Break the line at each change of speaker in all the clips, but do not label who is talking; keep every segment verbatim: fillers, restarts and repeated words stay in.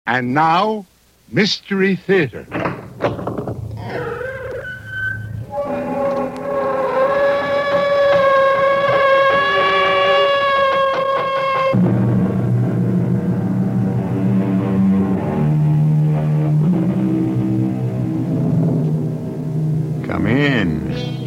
And now, Mystery Theater.
Come in.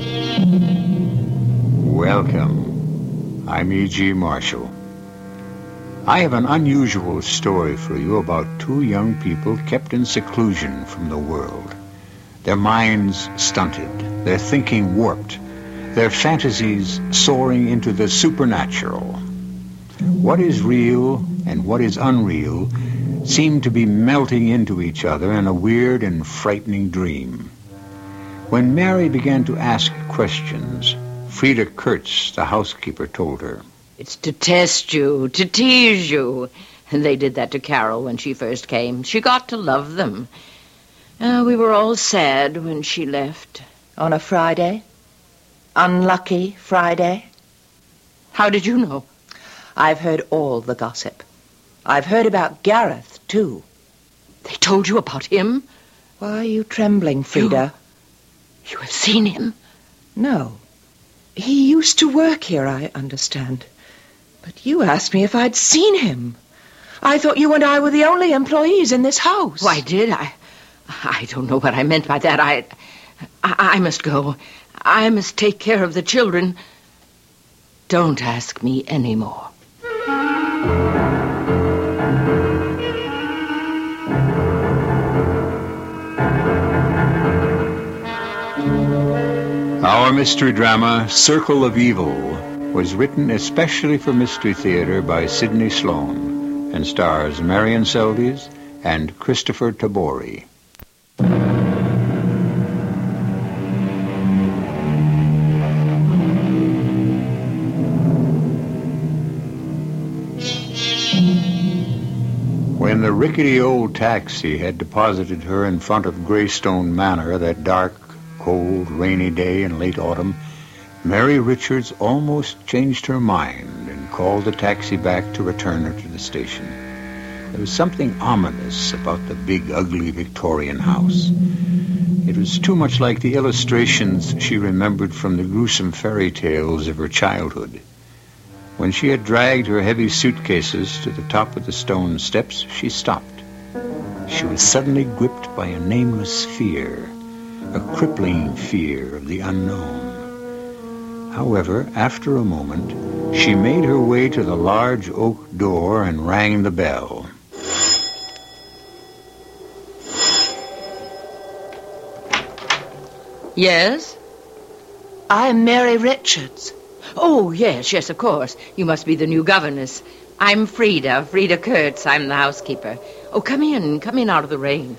Welcome. I'm E G. Marshall. I have an unusual story for you about two young people kept in seclusion from the world. Their minds stunted, their thinking warped, their fantasies soaring into the supernatural. What is real and what is unreal seem to be melting into each other in a weird and frightening dream. When Mary began to ask questions, Frida Kurtz, the housekeeper, told her,
"It's to test you, to tease you. And they did that to Carol when she first came. She got to love them. Uh, we were all sad when she left."
On a Friday? Unlucky Friday?
How did you know?
I've heard all the gossip. I've heard about Gareth, too.
They told you about him?
Why are you trembling, Frida?
You, you have seen him?
No. He used to work here, I understand. But you asked me if I'd seen him. I thought you and I were the only employees in this house.
Why, did I? I don't know what I meant by that. I, I, I must go. I must take care of the children. Don't ask me any more.
Our mystery drama, Circle of Evil, was written especially for Mystery Theater by Sidney Sloan and stars Marion Seldes and Christopher Tabori. When the rickety old taxi had deposited her in front of Greystone Manor that dark, cold, rainy day in late autumn, Mary Richards almost changed her mind and called the taxi back to return her to the station. There was something ominous about the big, ugly Victorian house. It was too much like the illustrations she remembered from the gruesome fairy tales of her childhood. When she had dragged her heavy suitcases to the top of the stone steps, she stopped. She was suddenly gripped by a nameless fear, a crippling fear of the unknown. However, after a moment, she made her way to the large oak door and rang the bell.
Yes?
I'm Mary Richards.
Oh, yes, yes, of course. You must be the new governess. I'm Frida, Frida Kurtz. I'm the housekeeper. Oh, come in, come in out of the rain.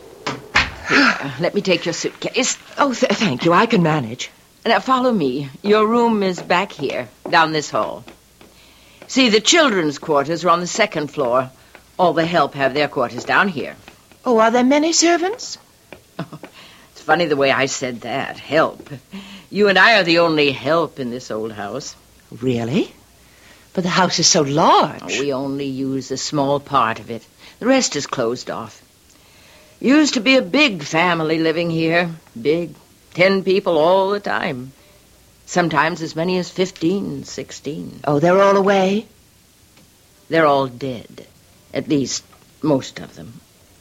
Here, let me take your suitcase.
Oh, th- thank you. I can manage.
Now, follow me. Your room is back here, down this hall. See, the children's quarters are on the second floor. All the help have their quarters down here.
Oh, are there many servants?
Oh, it's funny the way I said that, help. You and I are the only help in this old house.
Really? But the house is so large.
Oh, we only use a small part of it. The rest is closed off. Used to be a big family living here. Big. Ten people all the time. Sometimes as many as fifteen, sixteen.
Oh, they're all away?
They're all dead. At least, most of them.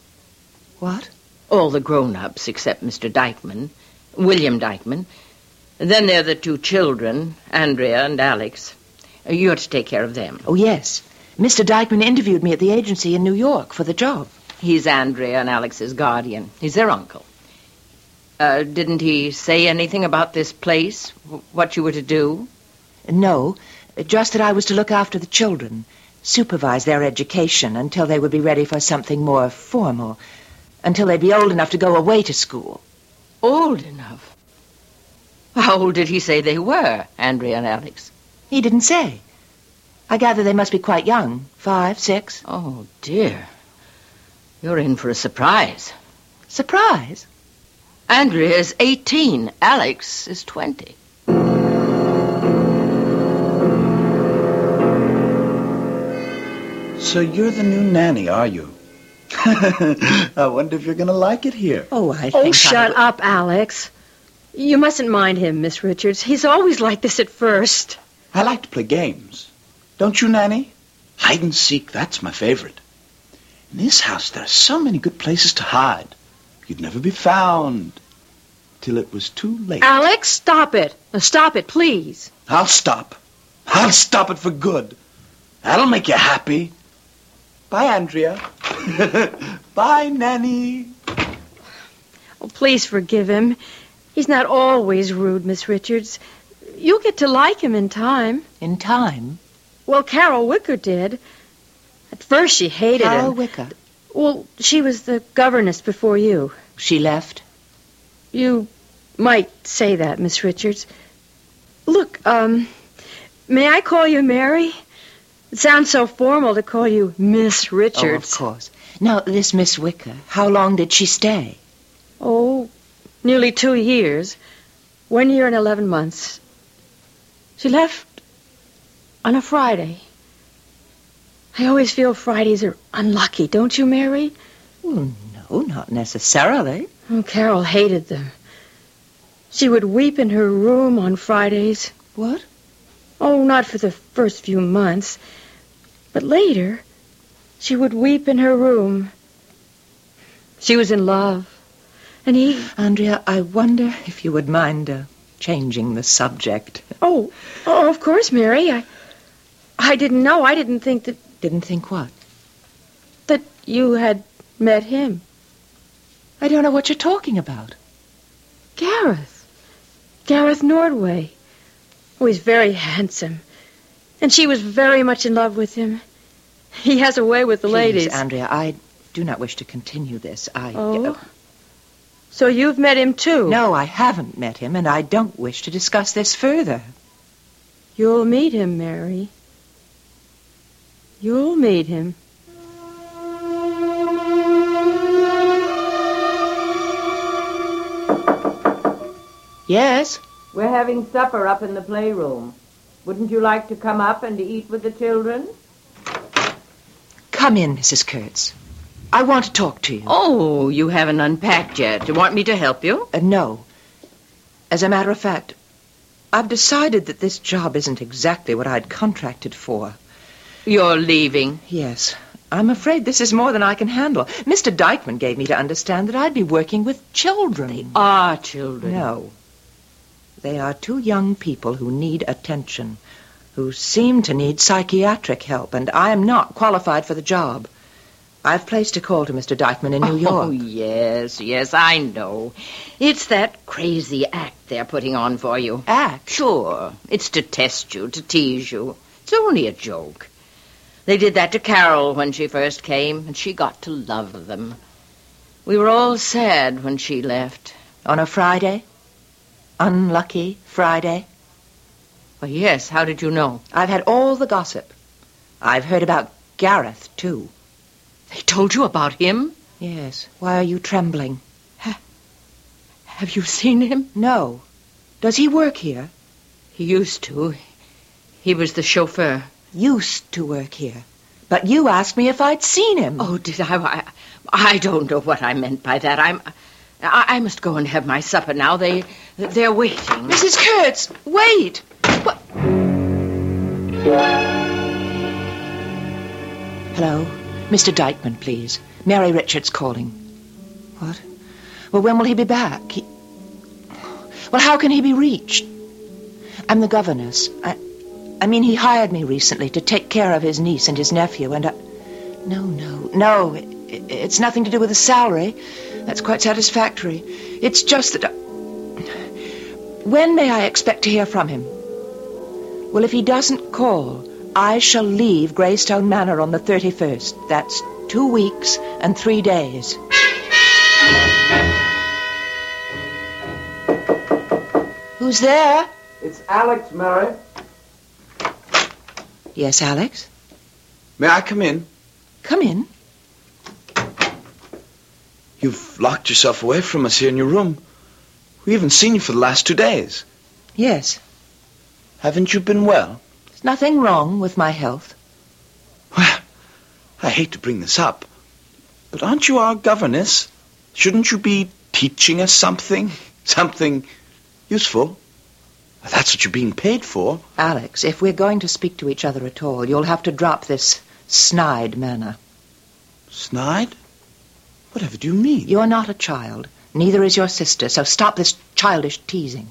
What?
All the grown-ups except Mister Dykeman, William Dykeman. Then there are the two children, Andrea and Alex. You're to take care of them.
Oh, yes. Mister Dykeman interviewed me at the agency in New York for the job.
He's Andrea and Alex's guardian. He's their uncle. Uh, didn't he say anything about this place? What you were to do?
No, just that I was to look after the children, supervise their education until they would be ready for something more formal, until they'd be old enough to go away to school.
Old enough? How old did he say they were, Andrea and Alex?
He didn't say. I gather they must be quite young, five, six.
Oh, dear. You're in for a surprise.
Surprise?
Andrea is eighteen. Alex is twenty.
So you're the new nanny, are you? I wonder if you're going to like it here.
Oh, I think
Oh,
I
shut
will-
up, Alex. You mustn't mind him, Miss Richards. He's always like this at first.
I like to play games. Don't you, Nanny? Hide and seek, that's my favorite. In this house, there are so many good places to hide. You'd never be found till it was too late.
Alex, stop it. Now, stop it, please.
I'll stop. I'll stop it for good. That'll make you happy. Bye, Andrea. Bye, Nanny.
Oh, please forgive him. He's not always rude, Miss Richards. You'll get to like him in time.
In time?
Well, Carol Wicker did. At first she hated
Carol
him.
Wicker.
Well, she was the governess before you.
She left?
You might say that, Miss Richards. Look, um, may I call you Mary? It sounds so formal to call you Miss Richards.
Oh, of course. Now, this Miss Wicker, how long did she stay?
Oh, nearly two years. One year and eleven months. She left on a Friday. I always feel Fridays are unlucky, don't you, Mary?
Well, no, not necessarily.
Oh, Carol hated them. She would weep in her room on Fridays.
What?
Oh, not for the first few months. But later, she would weep in her room. She was in love. And he...
Andrea, I wonder if you would mind uh, changing the subject.
Oh, oh, of course, Mary. I, I didn't know. I didn't think that...
Didn't think what?
that you had met him.
I don't know what you're talking about.
Gareth. Gareth Nordway. Oh, he's very handsome. And she was very much in love with him. He has a way with the
Please,
ladies.
Andrea, I do not wish to continue this. I...
Oh?
uh,
So you've met him, too?
no, I haven't met him, and I don't wish to discuss this further.
You'll meet him, Mary. You'll meet him.
Yes?
We're having supper up in the playroom. Wouldn't you like to come up and eat with the children?
Come in, Missus Kurtz. I want to talk to you.
Oh, you haven't unpacked yet. Do you want me to help you?
Uh, no. As a matter of fact, I've decided that this job isn't exactly what I'd contracted for.
You're leaving.
Yes. I'm afraid this is more than I can handle. Mister Dykeman gave me to understand that I'd be working with children.
They are children.
No. They are two young people who need attention, who seem to need psychiatric help, and I am not qualified for the job. I've placed a call to Mister Dykeman in New York.
Oh, yes, yes, I know. It's that crazy act they're putting on for you.
Act?
Sure. It's to test you, to tease you. It's only a joke. They did that to Carol when she first came, and she got to love them. We were all sad when she left.
On a Friday? Unlucky Friday?
Well, yes, how did you know?
I've had all the gossip. I've heard about Gareth, too.
They told you about him?
Yes. Why are you trembling?
Have you seen him?
No. Does he work here?
He used to. He was the chauffeur.
Used to work here. But you asked me if I'd seen him.
Oh, did I? I, I don't know what I meant by that. I'm... I, I must go and have my supper now. They, they're waiting.
Missus Kurtz, wait! What? Hello? Mister Dykeman, please. Mary Richards calling. What? Well, when will he be back? He... Well, how can he be reached? I'm the governess. I... I mean, he hired me recently to take care of his niece and his nephew, and I... No, no, no. It, it's nothing to do with the salary. That's quite satisfactory. It's just that... I... When may I expect to hear from him? Well, if he doesn't call, I shall leave Greystone Manor on the thirty-first. That's two weeks and three days. Who's there?
It's Alex, Mary.
Yes, Alex?
May I come in?
Come in.
You've locked yourself away from us here in your room. We haven't seen you for the last two days.
Yes.
Haven't you been well?
There's nothing wrong with my health.
Well, I hate to bring this up, But aren't you our governess? Shouldn't you be teaching us something? Something useful? That's what you're being paid for.
Alex, if we're going to speak to each other at all, you'll have to drop this snide manner.
Snide? Whatever do you mean?
You're not a child. Neither is your sister, so stop this childish teasing.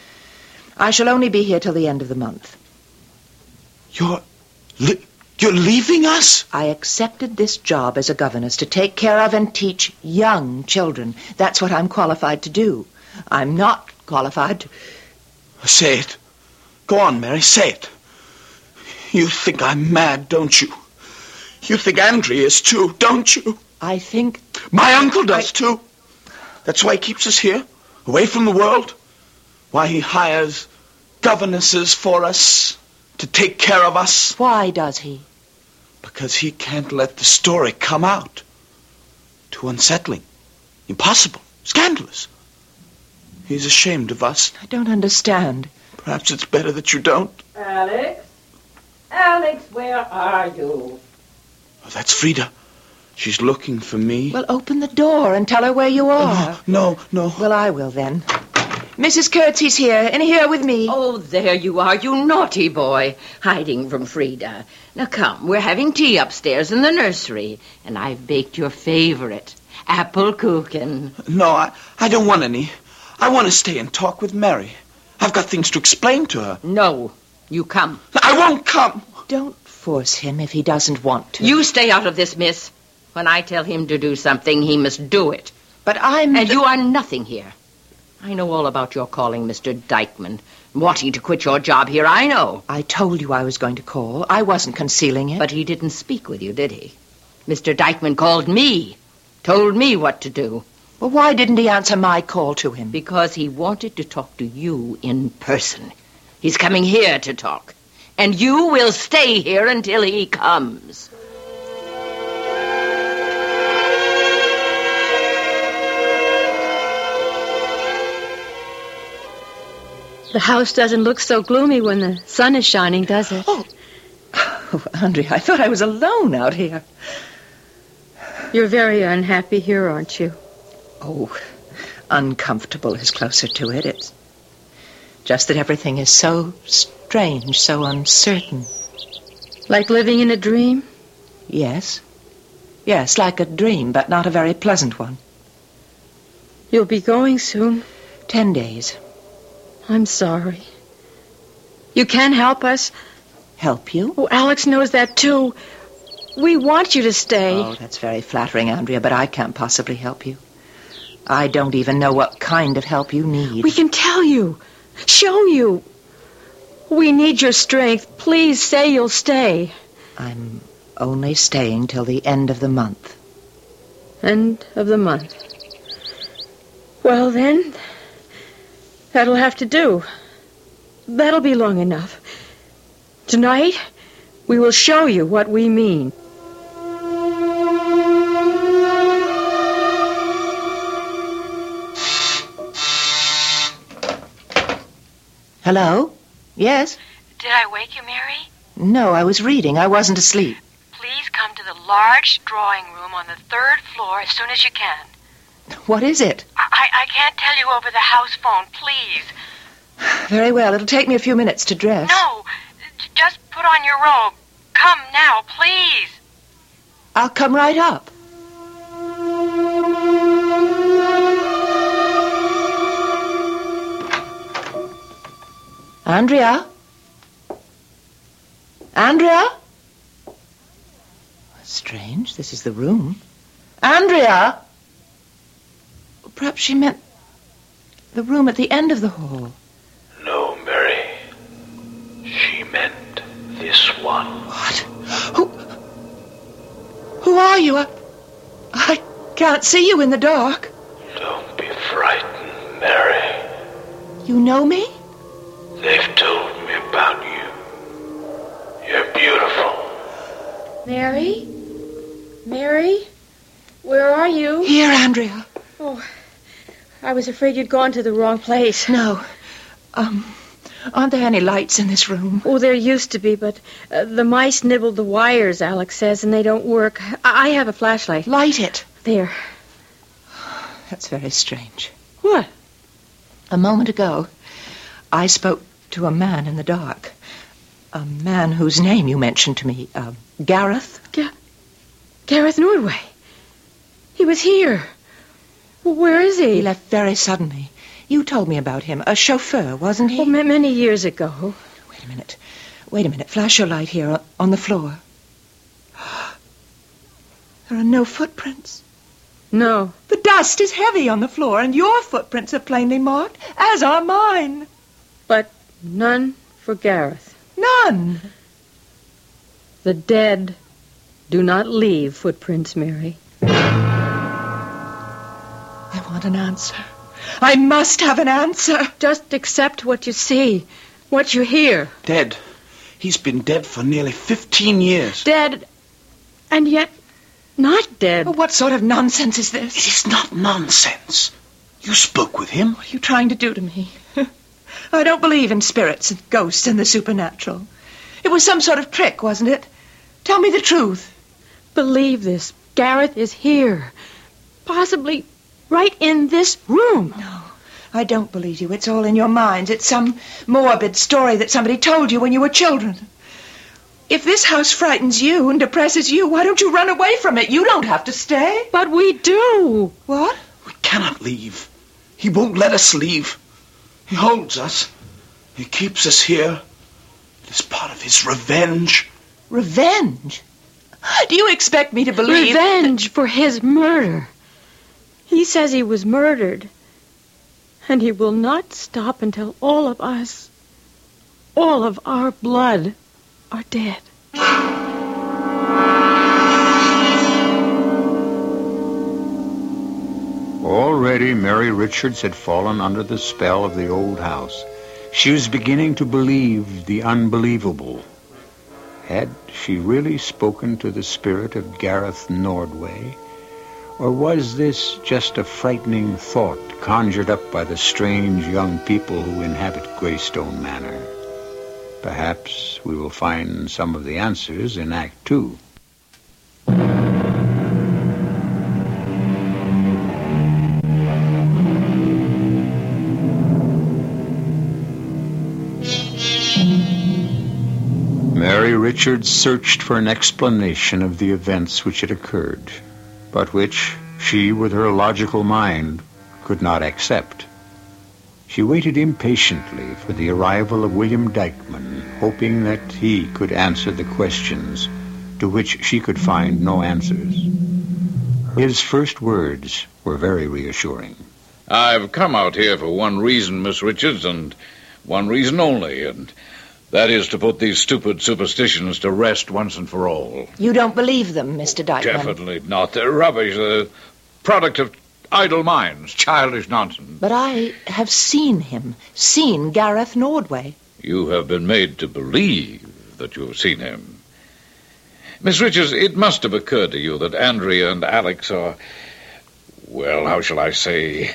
I shall only be here till the end of the month.
You're... Li- you're leaving us?
I accepted this job as a governess to take care of and teach young children. That's what I'm qualified to do. I'm not qualified to...
Say it. Go on, Mary, say it. You think I'm mad, don't you? You think Andrea is too, don't you?
I think...
My uncle does,
I...
too. That's why he keeps us here, away from the world. Why he hires governesses for us to take care of us.
Why does he?
Because he can't let the story come out. Too unsettling. Impossible. Scandalous. He's ashamed of us.
I don't understand.
Perhaps it's better that you don't.
Alex? Alex, where are you?
Oh, that's Frida. She's looking for me.
Well, open the door and tell her where you are.
Oh, no, no.
Well, I will then. Missus Curtsey's here, and here with me.
Oh, there you are, you naughty boy, hiding from Frida. Now come, we're having tea upstairs in the nursery, and I've baked your favorite, apple kuchen.
No, I, I don't want any. I want to stay and talk with Mary. I've got things to explain to her.
No, you come.
I won't come.
Don't force him if he doesn't want to.
You stay out of this, miss. When I tell him to do something, he must do it.
But I'm...
And
the...
you are nothing here. I know all about your calling Mister Dykeman. Wanting to quit your job here, I know.
I told you I was going to call. I wasn't concealing it.
But he didn't speak with you, did he? Mister Dykeman called me, told me what to do.
Well, why didn't he answer my call to him?
Because he wanted to talk to you in person. He's coming here to talk. And you will stay here until he comes.
The house doesn't look so gloomy when the sun is shining, does it?
Oh, oh Andrea, I thought I was alone out here.
You're very unhappy here, aren't you?
Oh, uncomfortable is closer to it. It's just that everything is so strange, so uncertain.
Like living in a dream?
Yes. Yes, like a dream, but not a very pleasant one.
You'll be going soon?
Ten days.
I'm sorry. You can help us?
Help you?
Oh, Alex knows that, too. We want you to stay.
Oh, that's very flattering, Andrea, but I can't possibly help you. I don't even know what kind of help you need.
We can tell you. Show you. We need your strength. Please say you'll stay.
I'm only staying till the end of the month.
End of the month. Well, then... that'll have to do. That'll be long enough. Tonight, we will show you what we mean.
Hello? Yes?
Did I wake you, Mary?
No, I was reading. I wasn't asleep.
Please come to the large drawing room on the third floor as soon as you can.
What is it?
I, I can't tell you over the house phone, please.
Very well. It'll take me a few minutes to dress.
No, just put on your robe. Come now, please.
I'll come right up. Andrea? Andrea? Strange. This is the room. Andrea? Perhaps she meant the room at the end of the hall.
No, Mary. She meant this one.
What? Who... Who are you? I, I can't see you in the dark.
Don't be frightened, Mary.
You know me?
They've told me about you. You're beautiful.
Mary? Mary? Where are you?
Here, Andrea.
Oh, I was afraid you'd gone to the wrong place.
No. Um, aren't there any lights in this room?
Oh, there used to be, but uh, the mice nibbled the wires, Alex says, and they don't work. I, I have a flashlight.
Light it.
There.
That's very strange.
What?
A moment ago, I spoke to a man in the dark. A man whose name you mentioned to me. Uh, Gareth?
Ga- Gareth Nordway. He was here. Where is he?
He left very suddenly. You told me about him. A chauffeur, wasn't he?
Oh, ma- many years ago.
Wait a minute. Wait a minute. Flash your light here on, on the floor. There are no footprints.
No.
The dust is heavy on the floor, and your footprints are plainly marked, as are mine.
But none for Gareth.
None.
The dead do not leave footprints, Mary.
I want an answer. I must have an answer.
Just accept what you see, what you hear.
Dead. He's been dead for nearly fifteen years.
Dead, and yet not dead.
Oh, what sort of nonsense is
It
this?
is not nonsense. You spoke with him.
What are you trying to do to me? I don't believe in spirits and ghosts and the supernatural. It was some sort of trick, wasn't it? Tell me the truth.
Believe this. Gareth is here. Possibly right in this room.
No, I don't believe you. It's all in your minds. It's some morbid story that somebody told you when you were children. If this house frightens you and depresses you, why don't you run away from it? You don't have to stay.
But we do.
What?
We cannot leave. He won't let us leave. He holds us. He keeps us here. It is part of his revenge.
Revenge? Do you expect me to believe...
Revenge for his murder. He says he was murdered. And he will not stop until all of us, all of our blood, are dead.
Already Mary Richards had fallen under the spell of the old house. She was beginning to believe the unbelievable. Had she really spoken to the spirit of Gareth Nordway? Or was this just a frightening thought conjured up by the strange young people who inhabit Greystone Manor? Perhaps we will find some of the answers in Act Two. Mary Richards searched for an explanation of the events which had occurred, but which she, with her logical mind, could not accept. She waited impatiently for the arrival of William Dykeman, hoping that he could answer the questions to which she could find no answers. His first words were very reassuring.
I've come out here for one reason, Miss Richards, and one reason only, and that is to put these stupid superstitions to rest once and for all.
You don't believe them, Mister Dykeman?
Definitely not. They're rubbish. They're the product of idle minds, childish nonsense.
But I have seen him, seen Gareth Nordway.
You have been made to believe that you have seen him. Miss Richards, it must have occurred to you that Andrea and Alex are, well, how shall I say,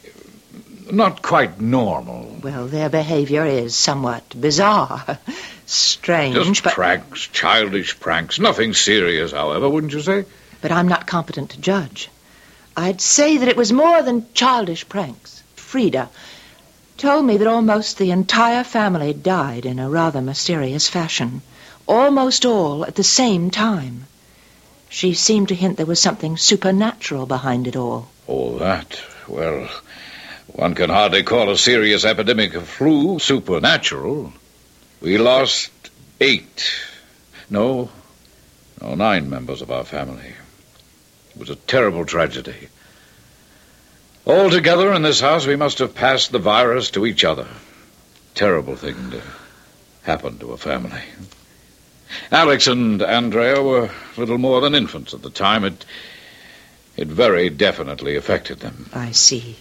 not quite normal.
Well, their behavior is somewhat bizarre. Strange,
Just
but...
pranks, childish pranks. Nothing serious, however, wouldn't you say?
But I'm not competent to judge. I'd say that it was more than childish pranks. Frida told me that almost the entire family died in a rather mysterious fashion. Almost all at the same time. She seemed to hint there was something supernatural behind it all.
Oh, that? Well, one can hardly call a serious epidemic of flu supernatural. We lost eight. No, no, nine members of our family. It was a terrible tragedy. Altogether in this house, we must have passed the virus to each other. Terrible thing to happen to a family. Alex and Andrea were little more than infants at the time. It, it very definitely affected them.
I see.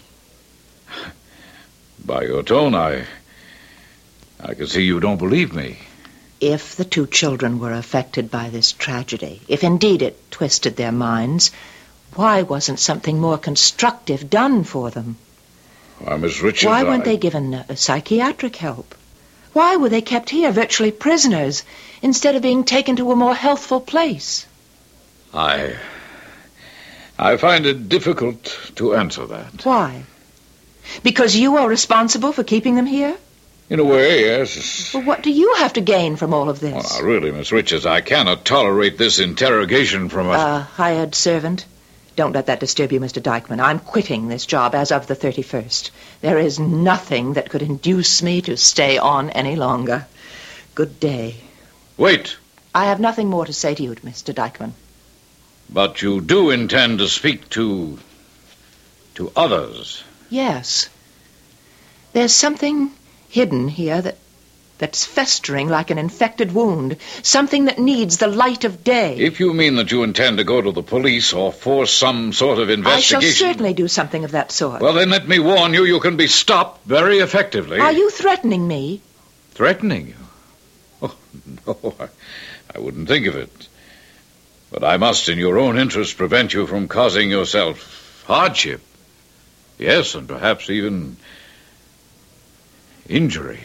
By your tone, I, I can see you don't believe me.
If the two children were affected by this tragedy, if indeed it twisted their minds, why wasn't something more constructive done for them?
Why, Miss Richards,
Why weren't
I...
they given uh, psychiatric help? Why were they kept here, virtually prisoners, instead of being taken to a more healthful place?
I... I find it difficult to answer that.
Why? Because you are responsible for keeping them here?
In a way, yes.
Well, what do you have to gain from all of this?
Well, now, really, Miss Richards, I cannot tolerate this interrogation from a...
A hired servant? Don't let that disturb you, Mister Dykeman. I'm quitting this job as of the thirty-first. There is nothing that could induce me to stay on any longer. Good day.
Wait.
I have nothing more to say to you, Mister Dykeman.
But you do intend to speak to... to others?
Yes. There's something hidden here that that's festering like an infected wound, something that needs the light of day.
If you mean that you intend to go to the police or force some sort of investigation...
I shall certainly do something of that sort.
Well, then let me warn you, you can be stopped very effectively.
Are you threatening me?
Threatening you? Oh, no, I, I wouldn't think of it. But I must, in your own interest, prevent you from causing yourself hardship. Yes, and perhaps even injury.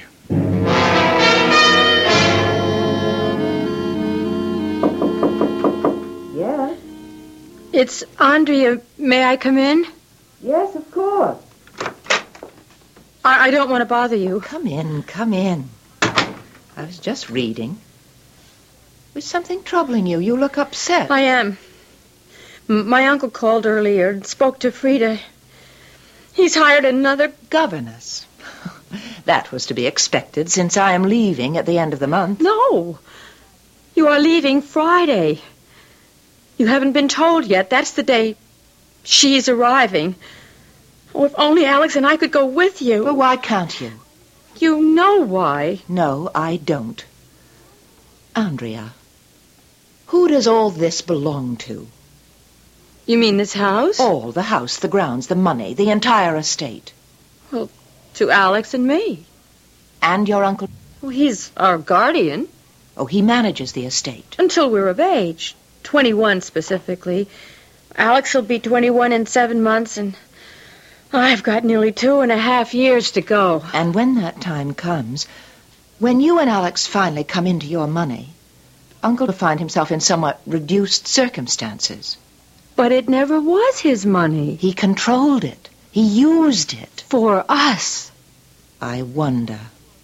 Yes? It's Andrea. May I come in?
Yes, of course.
I, I don't want to bother you.
Come in, come in. I was just reading. Was something troubling you? You look upset.
I am. M- my uncle called earlier and spoke to Frida. He's hired another
governess. That was to be expected, since I am leaving at the end of the month.
No. You are leaving Friday. You haven't been told yet. That's the day she's arriving. Oh, if only Alex and I could go with you.
Well, why can't you?
You know why.
No, I don't. Andrea, who does all this belong to?
You mean this house?
All, the house, the grounds, the money, the entire estate.
Well, to Alex and me.
And your uncle?
Well, he's our guardian.
Oh, he manages the estate.
Until we're of age. twenty-one specifically. Alex will be twenty-one in seven months, and I've got nearly two and a half years to go.
And when that time comes, when you and Alex finally come into your money, Uncle will find himself in somewhat reduced circumstances.
But it never was his money.
He controlled it. He used it.
For us.
I wonder.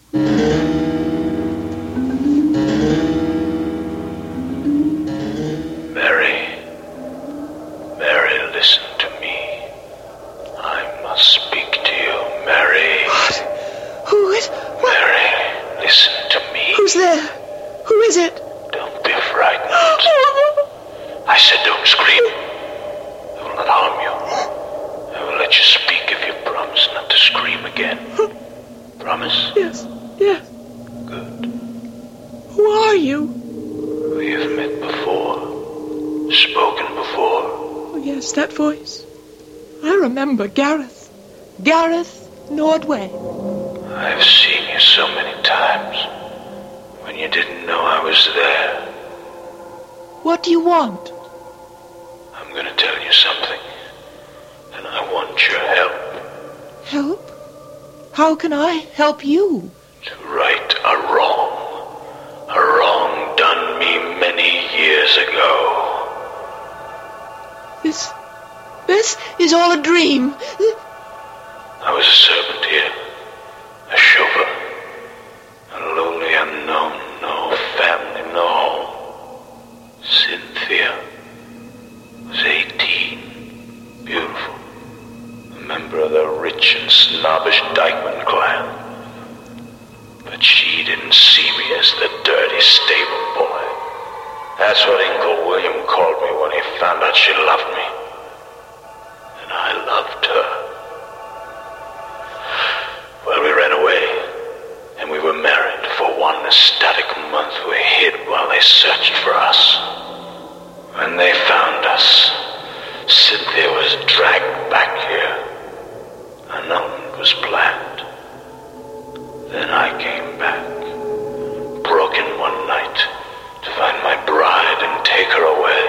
Mary. Mary, listen to me. I must speak to you, Mary.
What? Who is... What?
Mary, listen to me.
Who's there? Who is it?
Don't be frightened. I said don't scream. I will not harm you. I will let you speak if you promise not to scream again. Promise?
Yes, yes.
Good.
Who are you?
We have met before. Spoken before.
Oh, yes, that voice. I remember Gareth. Gareth Nordway.
I've seen you so many times. When you didn't know I was there.
What do you want?
I'm going to tell you something. And I want your help.
Help? How can I help you?
To right a wrong. A wrong done me many years ago.
This... this is all a dream.
I was a servant here. A chauffeur. A lowly unknown. No family, no home. Cynthia was eighteen. Beautiful. A member of the rich and snobbish Dykeman clan. But she didn't see me as the dirty stable boy. That's what Uncle William called me when he found out she loved me. And I loved her. Well, we ran away, and we were married. For one ecstatic month we hid while they searched for us. When they found us, Cynthia was dragged back here. An omen was planned. Then I came back, broken one night, to find my bride and take her away.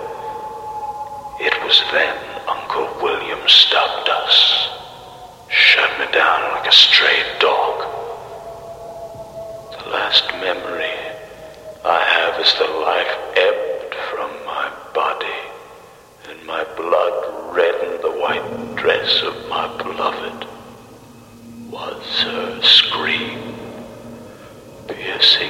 It was then Uncle William stopped us, shut me down like a stray dog. The last memory I have is the life ebbed from my body, and my blood dress of my beloved was her scream, piercing,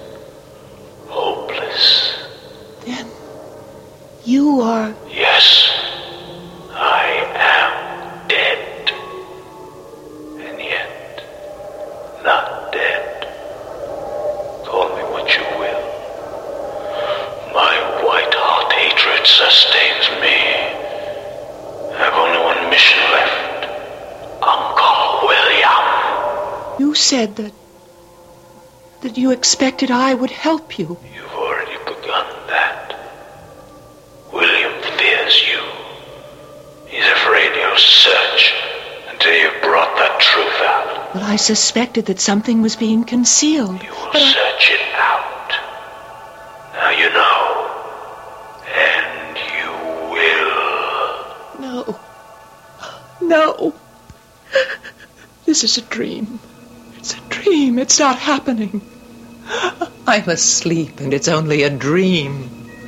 hopeless.
Then you are...
Yes, I am dead. And yet, not dead. Call me what you will. My white-hot hatred sustains me. I've only one mission left. Uncle William.
You said that... that you expected I would help you.
You've already begun that. William fears you. He's afraid you'll search until you've brought the truth out.
Well, I suspected that something was being concealed.
You will
but I...
search it out. Now you know. And you will.
No. No. This is a dream. It's a dream. It's not happening. I'm asleep, and it's only a dream.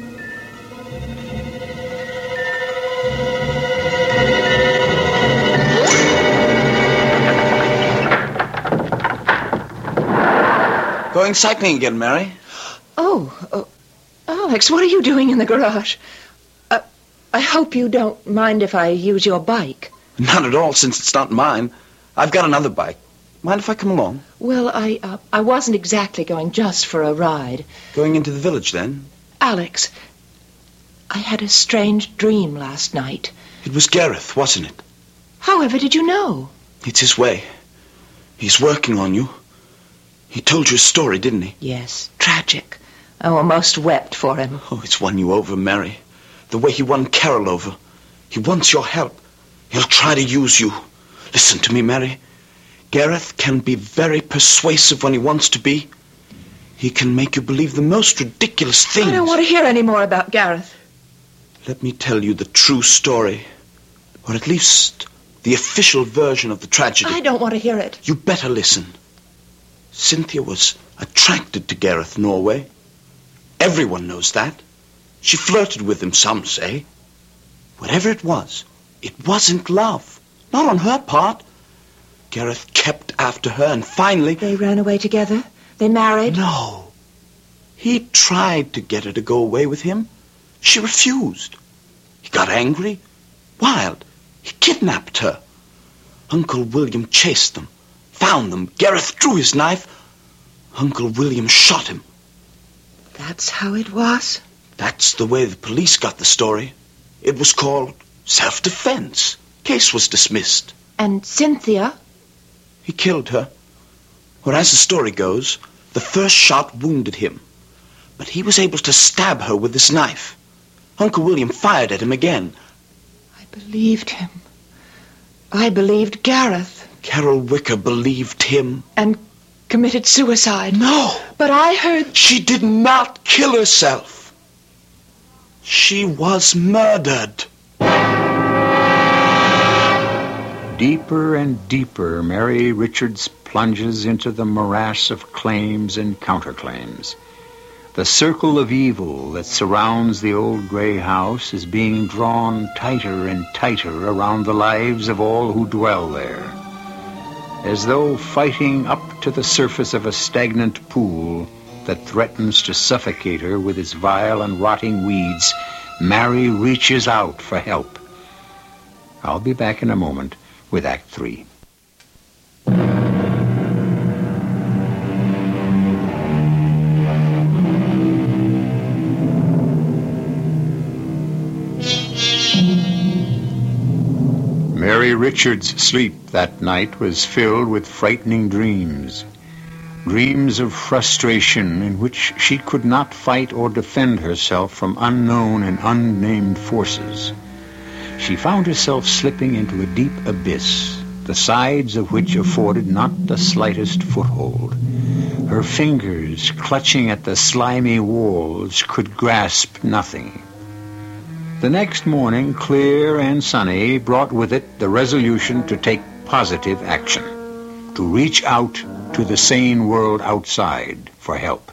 Going cycling again, Mary?
Oh, uh, Alex, what are you doing in the garage? Uh, I hope you don't mind if I use your bike.
Not at all, since it's not mine. I've got another bike. Mind if I come along?
Well, I uh, I wasn't exactly going just for a ride.
Going into the village, then?
Alex, I had a strange dream last night.
It was Gareth, wasn't it?
However did you know?
It's his way. He's working on you. He told you a story, didn't he?
Yes, tragic. I almost wept for him.
Oh, it's won you over, Mary. The way he won Carol over. He wants your help. He'll try to use you. Listen to me, Mary. Gareth can be very persuasive when he wants to be. He can make you believe the most ridiculous things.
I don't want to hear any more about Gareth.
Let me tell you the true story. Or at least the official version of the tragedy.
I don't want to hear it.
You better listen. Cynthia was attracted to Gareth Norway. Everyone knows that. She flirted with him, some say. Whatever it was, it wasn't love. Not on her part. Gareth kept after her, and finally...
They ran away together? They married?
No. He tried to get her to go away with him. She refused. He got angry, wild. He kidnapped her. Uncle William chased them, found them. Gareth drew his knife. Uncle William shot him.
That's how it was?
That's the way the police got the story. It was called self-defense. Case was dismissed.
And Cynthia?
He killed her. Or as the story goes, the first shot wounded him. But he was able to stab her with his knife. Uncle William fired at him again.
I believed him. I believed Gareth.
Carol Wicker believed him.
And committed suicide.
No.
But I heard...
She did not kill herself. She was murdered.
Deeper and deeper, Mary Richards plunges into the morass of claims and counterclaims. The circle of evil that surrounds the old gray house is being drawn tighter and tighter around the lives of all who dwell there. As though fighting up to the surface of a stagnant pool that threatens to suffocate her with its vile and rotting weeds, Mary reaches out for help. I'll be back in a moment with Act Three. Mary Richards' sleep that night was filled with frightening dreams. Dreams of frustration in which she could not fight or defend herself from unknown and unnamed forces. She found herself slipping into a deep abyss, the sides of which afforded not the slightest foothold. Her fingers, clutching at the slimy walls, could grasp nothing. The next morning, clear and sunny, brought with it the resolution to take positive action, to reach out to the sane world outside for help.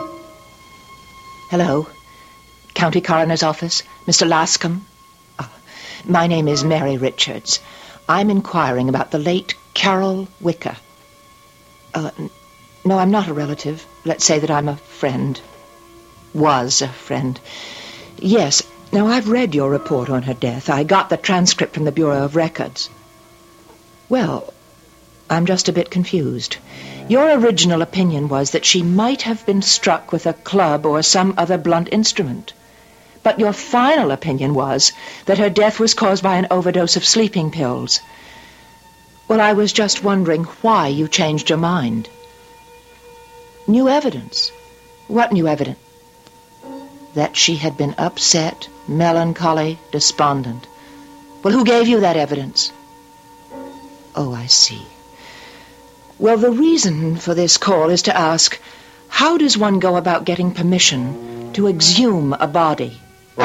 Hello. County Coroner's Office. Mister Lascombe. Uh, my name is Mary Richards. I'm inquiring about the late Carol Wicker. Uh, n- no, I'm not a relative. Let's say that I'm a friend. Was a friend. Yes. Now, I've read your report on her death. I got the transcript from the Bureau of Records. Well, I'm just a bit confused. Your original opinion was that she might have been struck with a club or some other blunt instrument. But your final opinion was that her death was caused by an overdose of sleeping pills. Well, I was just wondering why you changed your mind. New evidence? What new evidence? That she had been upset, melancholy, despondent. Well, who gave you that evidence? Oh, I see. Well, the reason for this call is to ask, how does one go about getting permission to exhume a body?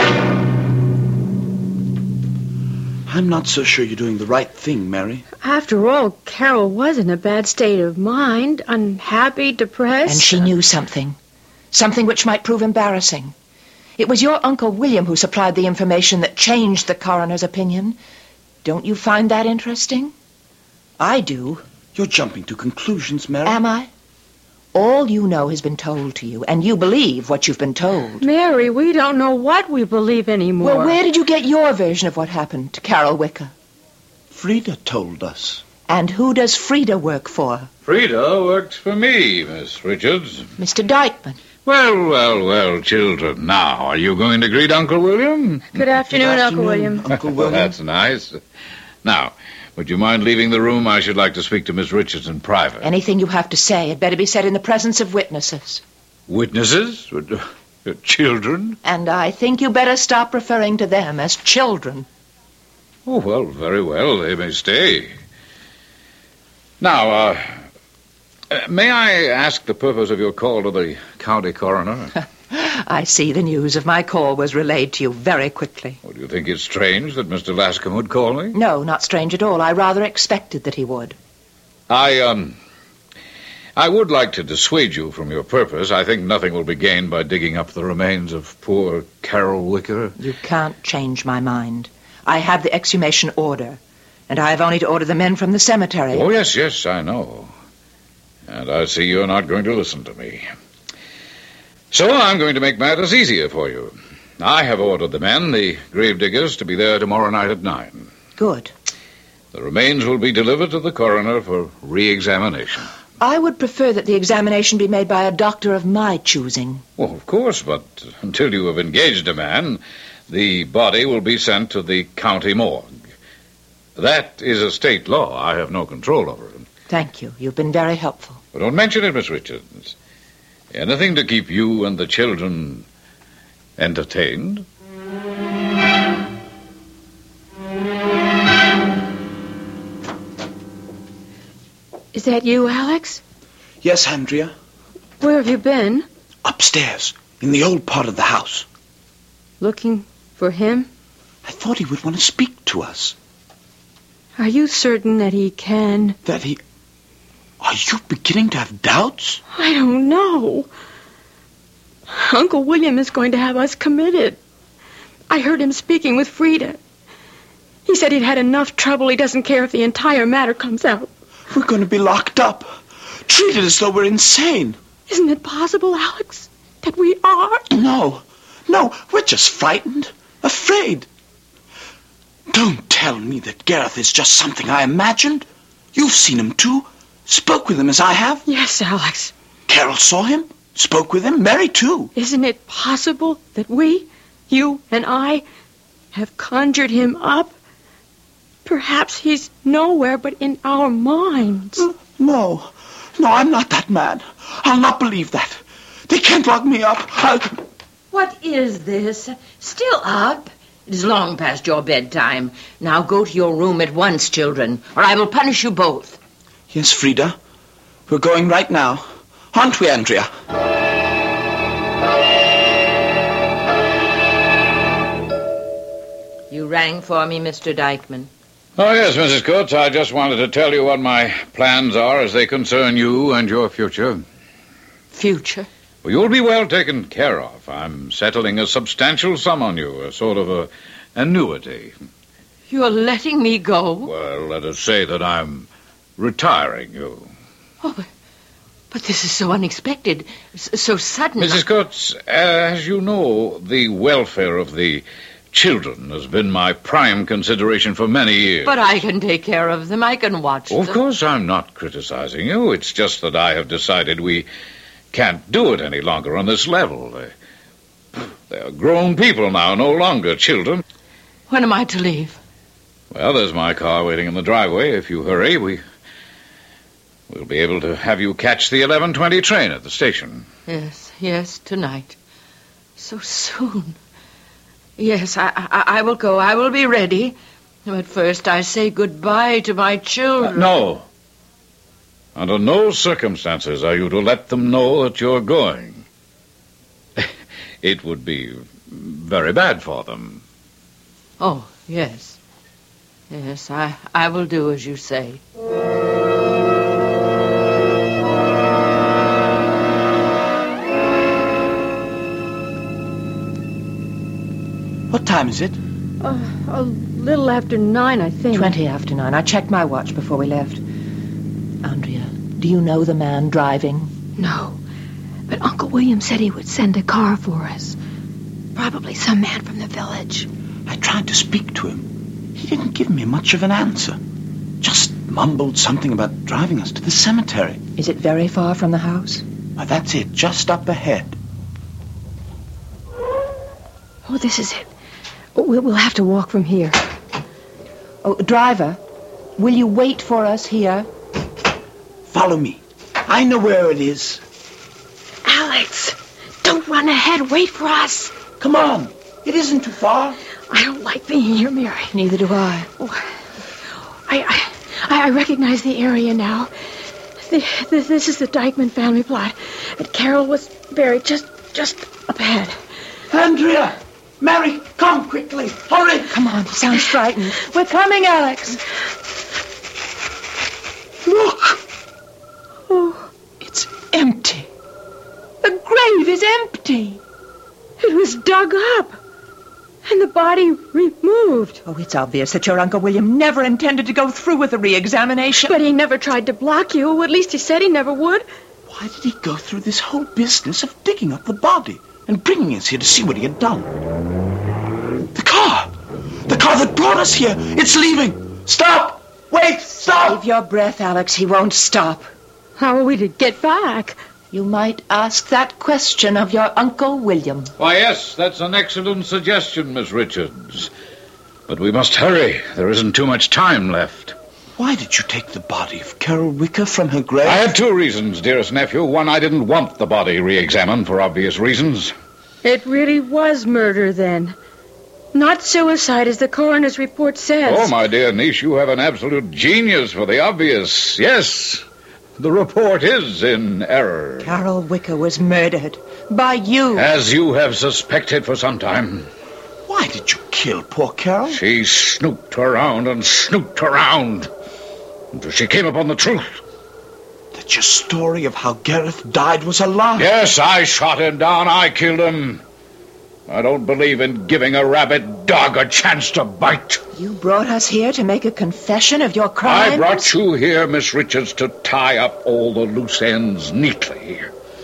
I'm not so sure you're doing the right thing, Mary.
After all, Carol was in a bad state of mind, unhappy, depressed.
And she knew something. Something which might prove embarrassing. It was your Uncle William who supplied the information that changed the coroner's opinion. Don't you find that interesting? I do.
You're jumping to conclusions, Mary.
Am I? All you know has been told to you, and you believe what you've been told.
Mary, we don't know what we believe anymore.
Well, where did you get your version of what happened to Carol Wicker?
Frida told us.
And who does Frida work for?
Frida works for me, Miss Richards.
Mister Dykeman.
Well, well, well, children. Now, are you going to greet Uncle William?
Good afternoon,
Good afternoon,
Uncle William.
Uncle William.
That's nice. Now, would you mind leaving the room? I should like to speak to Miss Richards in private.
Anything you have to say had better be said in the presence of witnesses.
Witnesses? Children?
And I think you better stop referring to them as children.
Oh, well, very well. They may stay. Now, uh, uh, may I ask the purpose of your call to the county coroner?
I see the news of my call was relayed to you very quickly.
Well, do you think it's strange that Mister Lascombe would call me?
No, not strange at all. I rather expected that he would.
I, um... I would like to dissuade you from your purpose. I think nothing will be gained by digging up the remains of poor Carol Wicker.
You can't change my mind. I have the exhumation order, and I have only to order the men from the cemetery.
Oh, yes, yes, I know. And I see you're not going to listen to me. So I'm going to make matters easier for you. I have ordered the men, the gravediggers, to be there tomorrow night at nine.
Good.
The remains will be delivered to the coroner for re-examination.
I would prefer that the examination be made by a doctor of my choosing.
Well, of course, but until you have engaged a man, the body will be sent to the county morgue. That is a state law. I have no control over it.
Thank you. You've been very helpful.
But don't mention it, Miss Richards. Anything to keep you and the children entertained?
Is that you, Alex?
Yes, Andrea.
Where have you been?
Upstairs, in the old part of the house.
Looking for him?
I thought he would want to speak to us.
Are you certain that he can?
That he... Are you beginning to have doubts?
I don't know. Uncle William is going to have us committed. I heard him speaking with Frida. He said he'd had enough trouble. He doesn't care if the entire matter comes out.
We're going to be locked up, treated as though we're insane.
Isn't it possible, Alex, that we are?
No, no, we're just frightened, afraid. Don't tell me that Gareth is just something I imagined. You've seen him, too. Spoke with him as I have.
Yes, Alex.
Carol saw him, spoke with him, Mary, too.
Isn't it possible that we, you and I, have conjured him up? Perhaps he's nowhere but in our minds.
No, no, I'm not that mad. I'll not believe that. They can't lock me up. I'll...
What is this? Still up? It is long past your bedtime. Now go to your room at once, children, or I will punish you both.
Yes, Frida. We're going right now. Aren't we, Andrea?
You rang for me, Mister Dykeman.
Oh, yes, Missus Coates. I just wanted to tell you what my plans are as they concern you and your future.
Future?
Well, you'll be well taken care of. I'm settling a substantial sum on you, a sort of a annuity.
You're letting me go?
Well, let us say that I'm retiring you.
Oh, but, but this is so unexpected, so sudden.
Missus Coates, as you know, the welfare of the children has been my prime consideration for many years.
But I can take care of them. I can watch them.
Of course, I'm not criticizing you. It's just that I have decided we can't do it any longer on this level. They, they're grown people now, no longer children.
When am I to leave?
Well, there's my car waiting in the driveway. If you hurry, we... we'll be able to have you catch the eleven twenty train at the station.
Yes, yes, tonight. So soon. Yes, I, I, I will go. I will be ready. But first I say goodbye to my children.
Uh, no. Under no circumstances are you to let them know that you're going. It would be very bad for them.
Oh, yes. Yes, I, I will do as you say.
What time is it?
Uh, a little after nine, I think.
Twenty after nine. I checked my watch before we left. Andrea, do you know the man driving?
No, but Uncle William said he would send a car for us. Probably some man from the village.
I tried to speak to him. He didn't give me much of an answer. Just mumbled something about driving us to the cemetery.
Is it very far from the house?
Well, that's it, just up ahead.
Oh, this is it. We'll, we'll have to walk from here.
Oh, driver, will you wait for us here?
Follow me. I know where it is.
Alex, don't run ahead. Wait for us.
Come on. It isn't too far.
I don't like being here, Mary.
Neither do I.
Oh, I, I, I recognize the area now. The, this, this is the Dykeman family plot. And Carol was buried just, just up ahead.
Andrea! Mary, come quickly. Hurry.
Come on, he sounds frightened. We're coming, Alex.
Look.
Oh, it's empty. The grave is empty.
It was dug up. And the body removed.
Oh, it's obvious that your Uncle William never intended to go through with the re-examination.
But he never tried to block you. At least he said he never would.
Why did he go through this whole business of digging up the body and bringing us here to see what he had done? The car! The car that brought us here! It's leaving! Stop! Wait! Stop!
Save your breath, Alex. He won't stop.
How are we to get back?
You might ask that question of your Uncle William.
Why, yes, that's an excellent suggestion, Miss Richards. But we must hurry. There isn't too much time left.
Why did you take the body of Carol Wicker from her grave?
I had two reasons, dearest nephew. One, I didn't want the body re-examined for obvious reasons.
It really was murder, then. Not suicide, as the coroner's report says.
Oh, my dear niece, you have an absolute genius for the obvious. Yes, the report is in error.
Carol Wicker was murdered by you.
As you have suspected for some time.
Why did you kill poor Carol?
She snooped around and snooped around until she came upon the truth.
That your story of how Gareth died was a lie.
Yes, I shot him down. I killed him. I don't believe in giving a rabid dog a chance to bite.
You brought us here to make a confession of your crimes?
I brought you here, Miss Richards, to tie up all the loose ends neatly.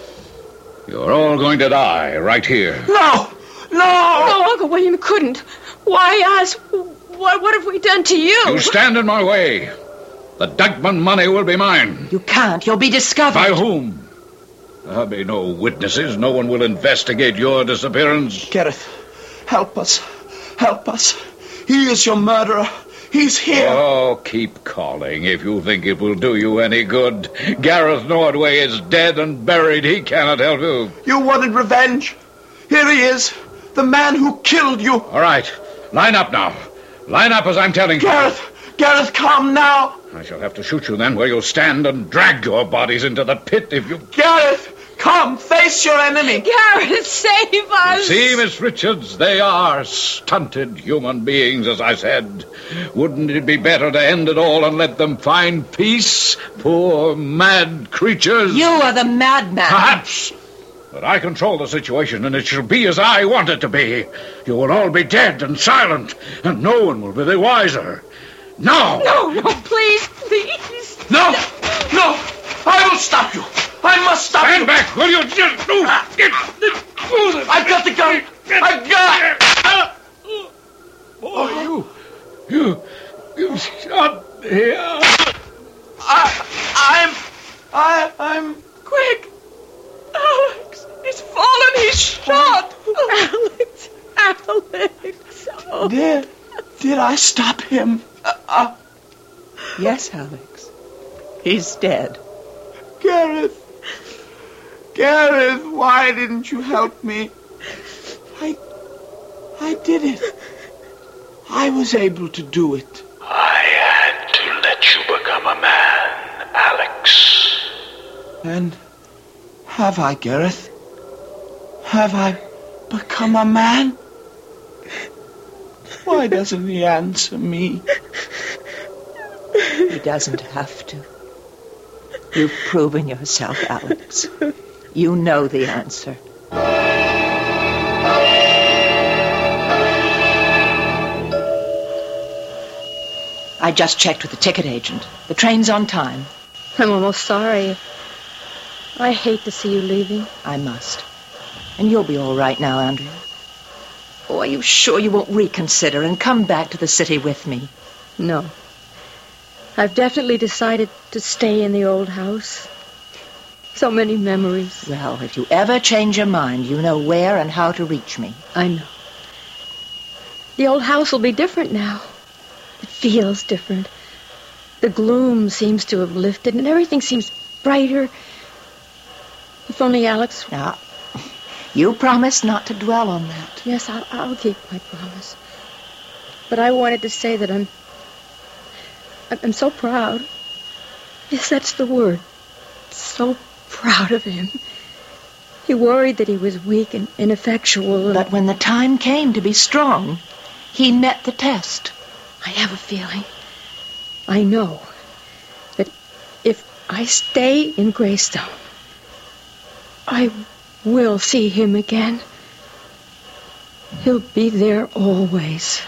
You're all going to die right here.
No! No!
No, Uncle William couldn't. Why us? What, what have we done to you?
You stand in my way. The Dykeman money will be mine.
You can't. You'll be discovered.
By whom? There'll be no witnesses. No one will investigate your disappearance.
Gareth, help us. Help us. He is your murderer. He's here.
Oh, keep calling if you think it will do you any good. Gareth Nordway is dead and buried. He cannot help you.
You wanted revenge. Here he is. The man who killed you.
All right. Line up now. Line up as I'm telling you.
Gareth! Gareth, come now!
I shall have to shoot you then where you'll stand and drag your bodies into the pit if you...
Gareth! Come, face your enemy!
Gareth, save us!
See, Miss Richards, they are stunted human beings, as I said. Wouldn't it be better to end it all and let them find peace? Poor, mad creatures.
You are the madman.
Perhaps. But I control the situation, and it shall be as I want it to be. You will all be dead and silent, and no one will be the wiser. No!
No, no, please, please.
No! No! I will stop you! I must stop
Stand
you!
back, will you? Just move! Get, move!
I've got the gun! I've got it!
Boy, you... You... You shot him.
I... I'm... I... I'm...
Quick! Alex! He's fallen! He's shot! Alex! Alex! Oh.
Did... Did I stop him? Uh, uh,
Yes, Alex. He's dead.
Gareth. Gareth, why didn't you help me? I... I did it. I was able to do it.
I had to let you become a man, Alex.
And have I, Gareth? Have I become a man? Why doesn't he answer me?
He doesn't have to. You've proven yourself, Alex. You know the answer. I just checked with the ticket agent. The train's on time.
I'm almost sorry. I hate to see you leaving.
I must. And you'll be all right now, Andrea. Oh, are you sure you won't reconsider and come back to the city with me?
No. I've definitely decided to stay in the old house. So many memories.
Well, if you ever change your mind, you know where and how to reach me.
I know. The old house will be different now. It feels different. The gloom seems to have lifted, and everything seems brighter. If only Alex...
Now, you promised not to dwell on that.
Yes, I'll, I'll keep my promise. But I wanted to say that I'm... I'm so proud. Yes, that's the word. So proud of him. He worried that he was weak and ineffectual. And...
But when the time came to be strong, he met the test.
I have a feeling. I know that if I stay in Greystone, I will see him again. He'll be there always.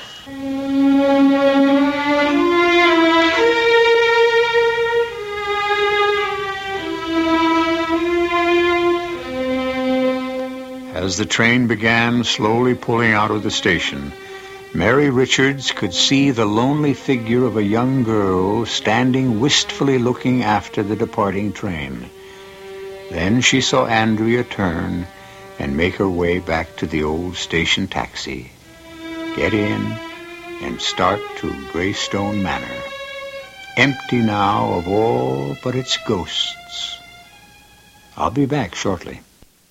As the train began slowly pulling out of the station, Mary Richards could see the lonely figure of a young girl standing wistfully looking after the departing train. Then she saw Andrea turn and make her way back to the old station taxi, get in, and start to Greystone Manor, empty now of all but its ghosts. I'll be back shortly.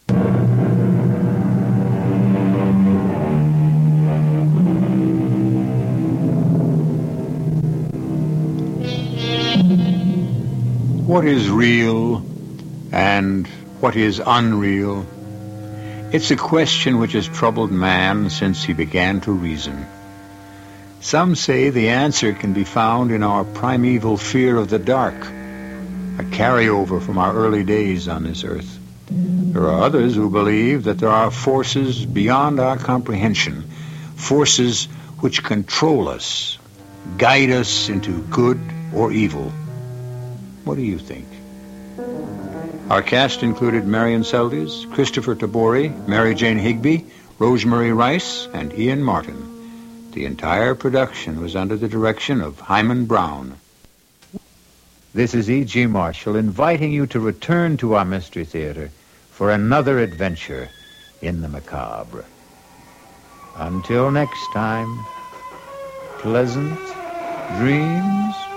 What is real and what is unreal? It's a question which has troubled man since he began to reason. Some say the answer can be found in our primeval fear of the dark, a carryover from our early days on this earth. There are others who believe that there are forces beyond our comprehension, forces which control us, guide us into good or evil. What do you think? Our cast included Marion Seldes, Christopher Tabori, Mary Jane Higby, Rosemary Rice, and Ian Martin. The entire production was under the direction of Hyman Brown.
This is E G. Marshall inviting you to return to our Mystery Theater for another adventure in the macabre. Until next time, pleasant dreams.